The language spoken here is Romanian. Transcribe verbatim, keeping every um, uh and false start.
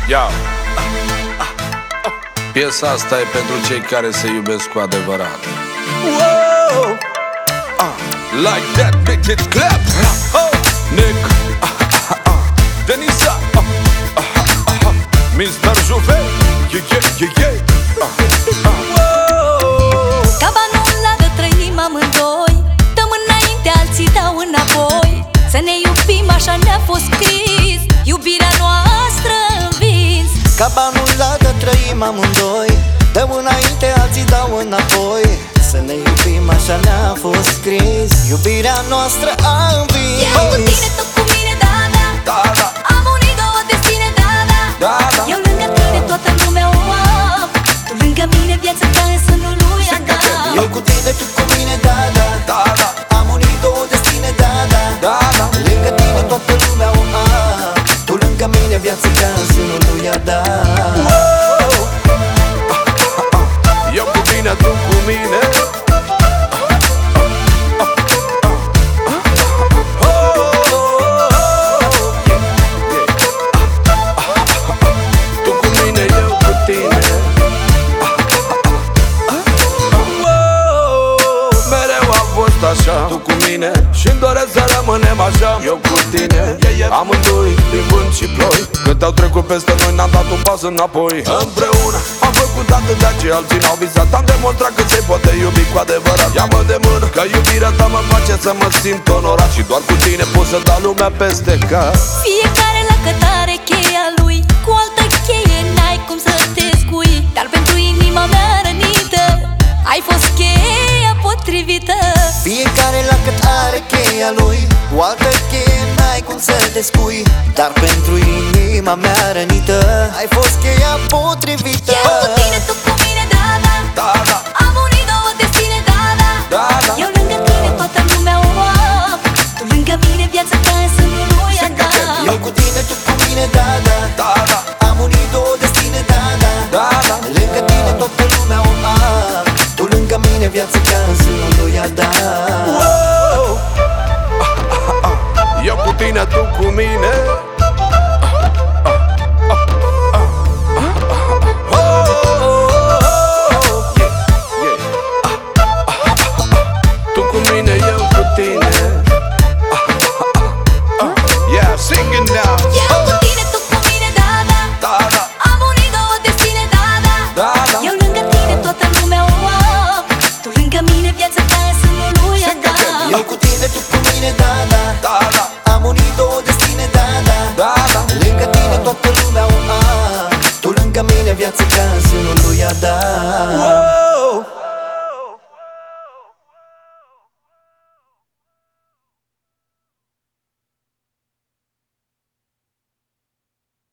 Ia. Piesa asta e pentru cei care se iubesc cu adevărat. Wow. Ah. Like that, bitch, it's clap. Oh, Nick. Ah, ah, ah. Denisa. Ah, ah, ah, ah. mister Juve. Yeah, yeah, yeah, yeah. Ah, ah. Wow. Ca banul lagă trăim amândoi, dăm înainte, alții dau înapoi. Să ne iubim, așa ne-a fost scris, iubirea noastră învins. Ca banul lagă trăim amândoi, dăm înainte, alții dau înapoi. Să ne iubim, așa ne-a fost scris, iubirea noastră a învins. Eu cu tine, tu cu mine, da, da, Da, da, am unit două destine, da, da, da, da. Eu lângă tine, toată lumea o am, tu lângă mine, viața ta în sânul lui Adam. Eu cu tine, tu cu mine, da, da, Da, da, am unit două destine, da, da, da, da. lângă tine, toată lumea o am, tu lângă mine, viața ta în sânul lui Adam. Eu cu tine, tu cu mine. Tu cu mine, eu cu tine. Mereu a fost așa, tu cu mine, și-mi doresc să rămânem așa. Eu cu tine, amândoi, prin vânt și ploi. Cât au trecut peste noi, n-am dat un pas înapoi. Împreună am făcut atâtea ce alții n-au visat. Am demonstrat că se poate iubi cu adevărat. Ia-mă de mână, că iubirea ta mă face să mă simt onorat. Și doar cu tine pot să dau lumea peste cap. Fiecare la cătare cheia lui, cu altă cheie n-ai cum să te scui. Dar pentru inima mea rănită, ai fost cheia potrivită. Fiecare la cât are cheia lui, cu altă cheie n-ai cum să te scui. Dar pentru inima mea rănită, ai fost cheia potrivită. Eu cu tine, tu cu mine, da, da, Da, da, am unit două destine, da, da, da, da. Eu lângă tine, toată lumea o am, tu lângă mine, viața ta în sânul lui Adam. Eu cu tine, tu cu mine, da, da, Da, da, am unit două destine, da, da, da, da. lângă tine, toată lumea o am, tu lângă mine, viața ta în sânul lui Adam. Wow. Eu cu tine, tu cu mine. Tu cu mine, eu cu tine. Yeah, sing it now. Eu cu tine, tu cu mine, da, da, Da, da, am unit două destine, da, da, da, da. Eu lângă tine, toată lumea o am, tu lângă mine, viața ta în sânul lui Adam. Eu cu tine, tu cu mine, da, da, Da, da, am unit două destine, da, da, da, da. lângă tine, toată lumea o am, tu lângă mine, viața ta în sânul lui Adam. Wow.